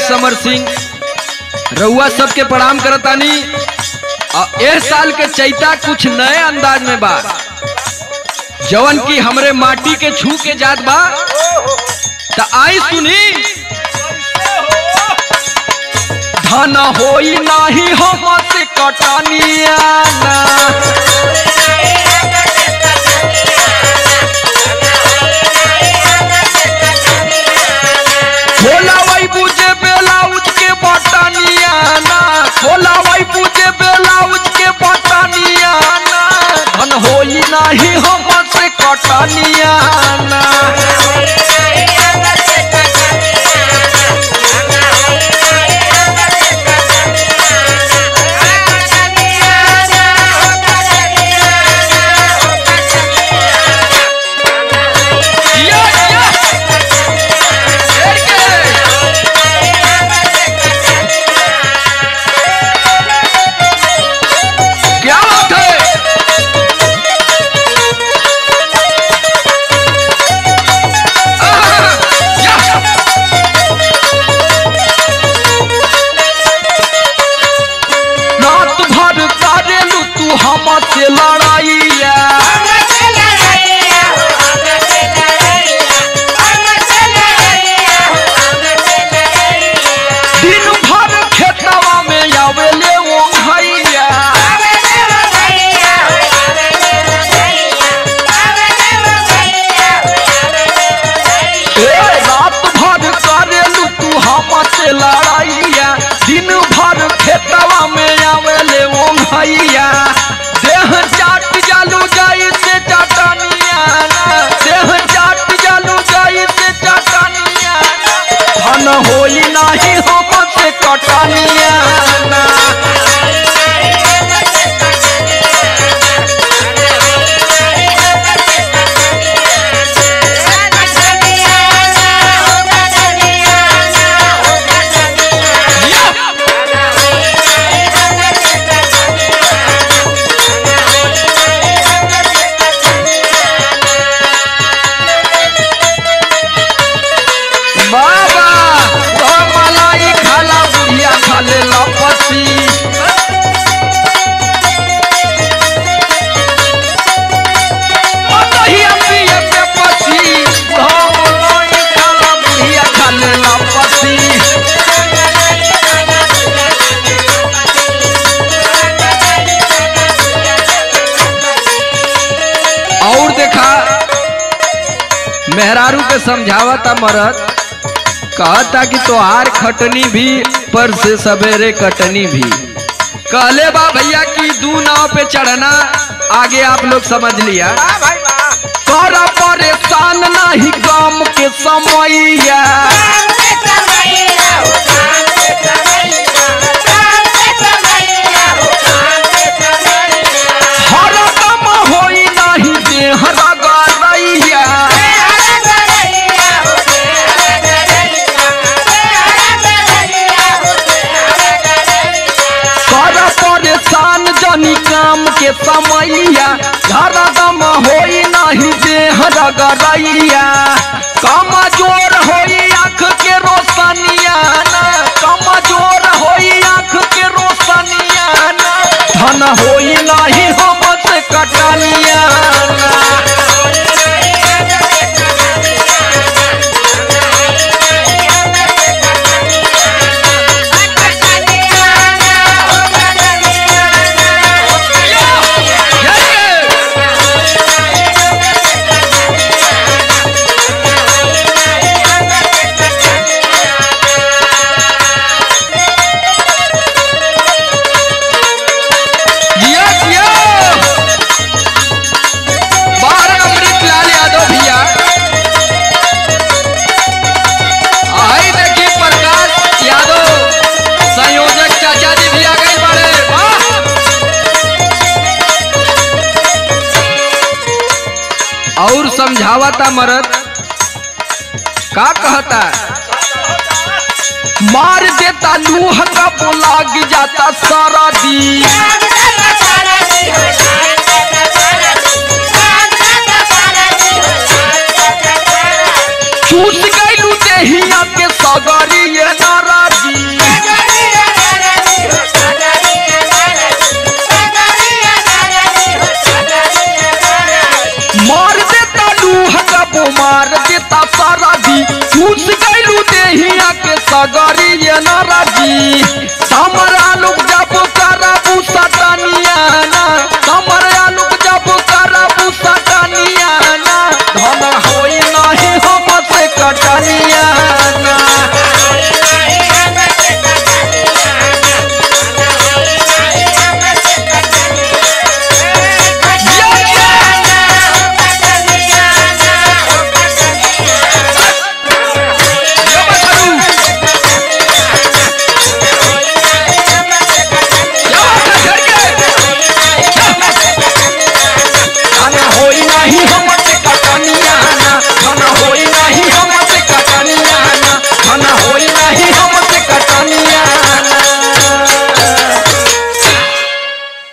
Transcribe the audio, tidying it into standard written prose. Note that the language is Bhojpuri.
समर सिंह रउआ सबके प्रणाम करतानी। ए साल के चैता कुछ नए अंदाज में बा, जवन की हमरे माटी के छू के जात बा। त आई सुनी। धन होई नाही हमसे कटनिया ना, भोला वही पूजे बेलाउज के बटनिया ना, भोला वही पूजे बेलाउज के बटनिया ना। धन होई नाही हमसे कटनिया ना, हमसे लड़ाइया दिन भर खेतवा में आवेले वो भैया, रात भर करेलू तू हमसे लड़ाइया, दिन भर खेतवा में आवेले वो भैया। देह चाट जालू जाई से चटनिया ना, देह चाट जालू जाई से चटनिया ना। धन होई नाही हमसे कटनिया ना, और देखा मेहरारू के समझावता मरद, कहता कि तोहार खटनी भी पर से सवेरे कटनी भी। कहले बा भैया कि 2 नाव पे चढ़ना, आगे आप लोग समझ लिया। तोरा परेशान नहीं काम के समैया, हरदम होई नहीं देह रगड़ैया, तोरा परेशान जनी काम के समैया, हरदम होई नहीं देह रगड़ैया। कमजोर होई आँख के रोशनिया ना, कमजोर होई आँख के रोशनिया ना। धन होई नहीं हमसे कटनिया ना, और समझावता मरद। का कहता, मार देता लूह का लाग जाता सारा दी,